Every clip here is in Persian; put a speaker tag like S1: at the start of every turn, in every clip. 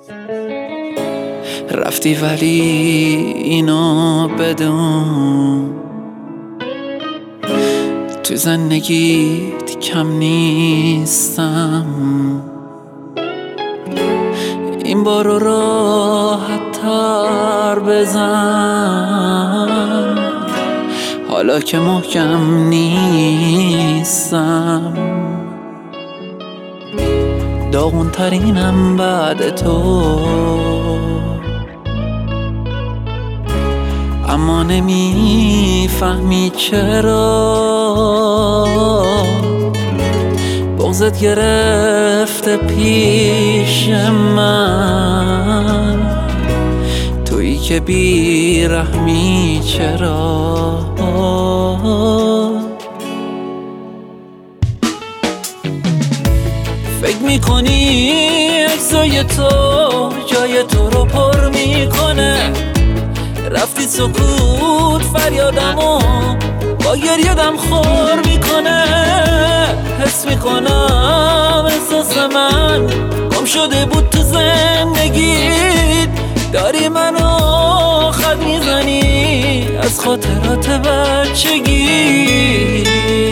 S1: رفتی ولی اینو بدون تو زندگیت کم نیستم. این بار رو راحت تر بزن حالا که محکم نیستم. داغون ترینم بعد تو، اما نمیفهمی چرا بغضت گرفته پیش من. تویی که بیرحمی چرا فکر میکنی عکسای تو جای تو رو پر میکنه. رفتی سکوت فریادمو با گریه‌دم خور میکنه. حس میکنم احساس من گم شده بود تو زندگیت. داری منو خط میزنی از خاطرات بچگی.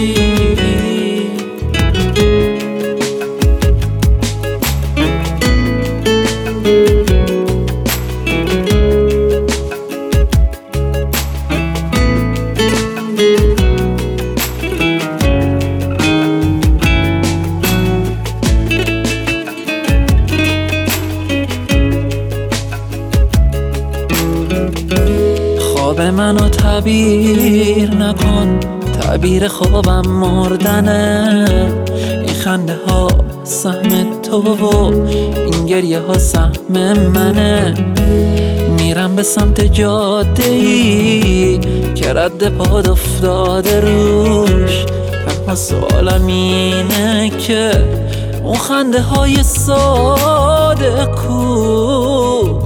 S1: خواب منو تعبیر نکن، تعبیر خوابم مردنه. این خنده ها سهم تو و این گریه ها سهم منه. میرم به سمت جاده ای که رد پاد افتاده روش. اما سوالم اینه که اون خنده های ساده کو؟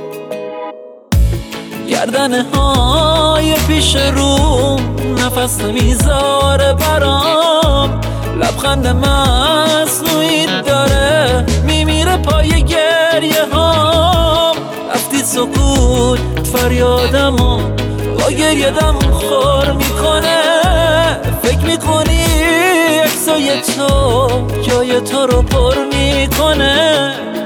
S1: گردنه های پیش روم نفس نمیذاره برام. لبخند مصنوعی داره میمیره پای گریه هام. رفتی سکوت فریادمو با گریه‌دم خور میکنه. فکر میکنی عکسای تو جای تو رو پر میکنه.